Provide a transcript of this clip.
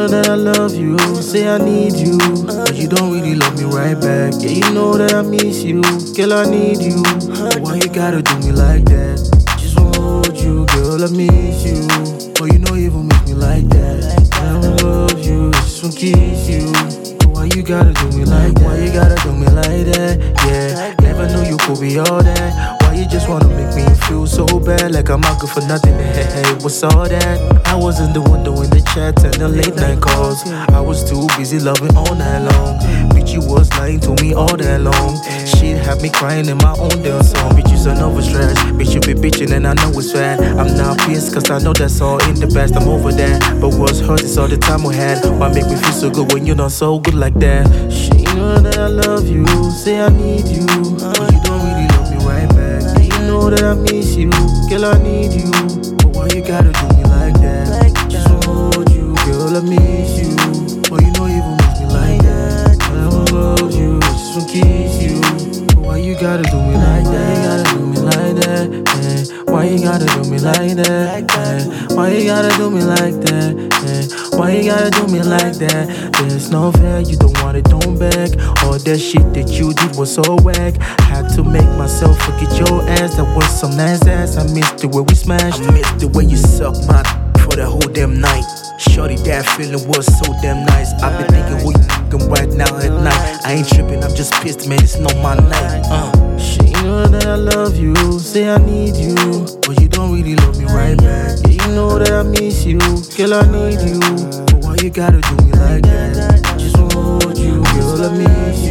that I love you, say I need you, but you don't really love me right back. Yeah, you know that I miss you, girl, I need you. Why you gotta do me like that? Just wanna hold you, girl, I miss you, but you know you even make me like that. I don't love you, just wanna kiss you. Why you gotta do me like that? Why you gotta do me like that? Yeah, never knew you could be all that. Why you just wanna make me feel so bad? Like I'm out good for nothing. Hey, what's all that? I wasn't the one doing the chats and the late night calls. I was too busy loving all night long. Bitch, you was lying to me all day long. Shit had me crying in my own damn song. Bitch, you son of a stress. Bitch, you be bitching and I know it's fat. I'm not pissed cause I know that's all in the past. I'm over that. But what's hurt is all the time we had. Why make me feel so good when you're not so good like that? She know that I love you, say I need you, but you don't really love me right back. You know that I miss you, girl, I need you, but why you gotta do me like that? Just wanna hold you, girl, I miss you, but you know you even miss me like that. I don't love you, I just wanna kiss you, but why you gotta do me like that? You gotta do me like that, yeah. Why you gotta do me like that? Yeah. Why you gotta do me like that? Yeah. Why you gotta do me like that? There's no fair, you don't want it, don't beg. All that shit that you did was so whack. Had to make myself forget your ass. That was some nice ass. I missed the way we smashed. I missed the way you sucked my for the whole damn night. Shorty, that feeling was so damn nice. I've been thinking who you fucking right now at night. I ain't tripping, I'm just pissed, man, it's not my night. She know that I love you, say I need you, but you don't really love me right back. Yeah, you know that I miss you, girl, I need you, but why you gotta do me like that? Just wanna hold you, girl, I miss you.